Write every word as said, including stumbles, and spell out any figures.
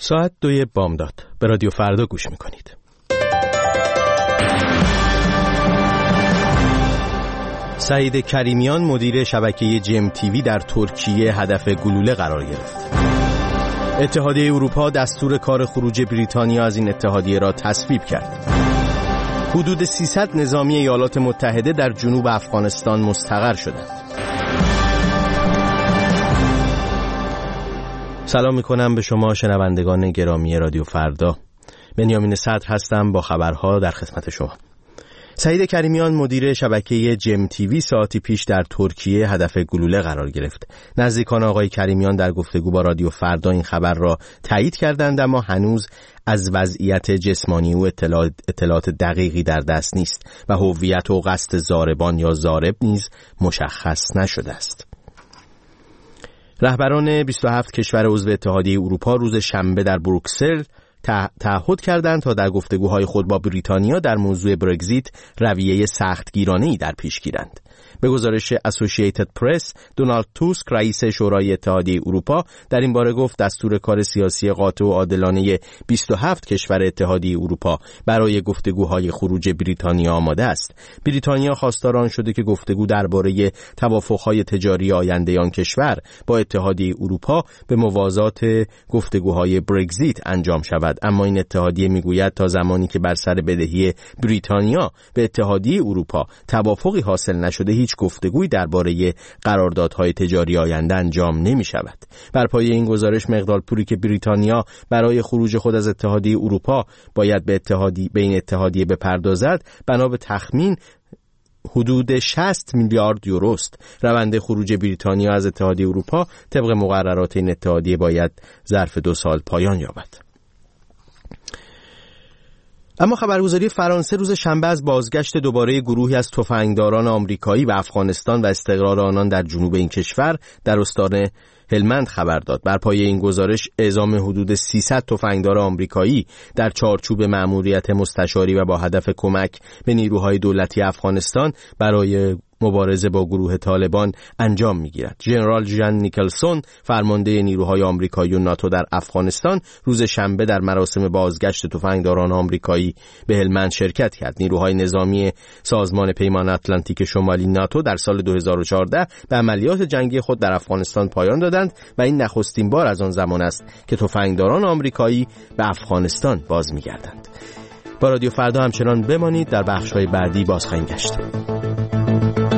ساعت دوی بامداد به رادیو فردا گوش میکنید. سعید کریمیان مدیر شبکه جیم تیوی در ترکیه هدف گلوله قرار گرفت. اتحادیه اروپا دستور کار خروج بریتانیا از این اتحادیه را تصویب کرد. حدود سیصد نظامی ایالات متحده در جنوب افغانستان مستقر شدند. سلام میکنم به شما شنوندگان گرامی رادیو فردا. بنیامین صدر هستم با خبرها در خدمت شما. سعید کریمیان مدیر شبکه جیم تیوی ساعتی پیش در ترکیه هدف گلوله قرار گرفت. نزدیکان آقای کریمیان در گفتگو با رادیو فردا این خبر را تایید کردند، اما هنوز از وضعیت جسمانی او اطلاعات, اطلاعات دقیقی در دست نیست و هویت و قصد ضاربان یا ضارب نیز مشخص نشده است. رهبران بیست و هفت کشور عضو اتحادیه اروپا روز شنبه در بروکسل تعهد کردند تا در گفتگوهای خود با بریتانیا در موضوع برگزیت رویه سختگیرانه‌ای در پیش گیرند. به گزارش اسوسییتد پرس، دونالد توسک رئیس شورای اتحادیه اروپا در این باره گفت دستور کار سیاسی قاطع و عادلانه بیست و هفت کشور اتحادیه اروپا برای گفتگوهای خروج بریتانیا آماده است. بریتانیا خواستار آن شده که گفتگو درباره توافقهای تجاری آینده آن کشور با اتحادیه اروپا به موازات گفتگوهای برگزیت انجام شود، اما این اتحادیه میگوید تا زمانی که بر سر بدهی بریتانیا به اتحادیه اروپا توافقی حاصل نشده هیچ گفتگویی درباره قراردادهای تجاری آینده انجام نمی شود. بر پایه این گزارش مقدار پولی که بریتانیا برای خروج خود از اتحادیه اروپا باید به اتحادیه به این اتحادیه بپردازد بنا به تخمین حدود شصت میلیارد یورو است. روند خروج بریتانیا از اتحادیه اروپا طبق مقررات این اتحادیه باید ظرف دو سال پایان یابد. اما خبرگزاری فرانسه روز شنبه از بازگشت دوباره گروهی از تفنگداران آمریکایی به افغانستان و استقرار آنان در جنوب این کشور در استان هلمند خبر داد. بر پایه این گزارش اعزام حدود سیصد تفنگدار آمریکایی در چارچوب مأموریت مستشاری و با هدف کمک به نیروهای دولتی افغانستان برای مبارزه با گروه طالبان انجام می‌گیرد. ژنرال ژان نیکلسون فرمانده نیروهای آمریکایی و ناتو در افغانستان روز شنبه در مراسم بازگشت تفنگداران آمریکایی به هلمند شرکت کرد. نیروهای نظامی سازمان پیمان اتلانتیک شمالی ناتو در سال دو هزار و چهارده به عملیات جنگی خود در افغانستان پایان دادند و این نخستین بار از آن زمان است که تفنگداران آمریکایی به افغانستان باز می‌گردند. با رادیو فردا همچنان بمانید، در بخش‌های بعدی باز خواهیم گشت.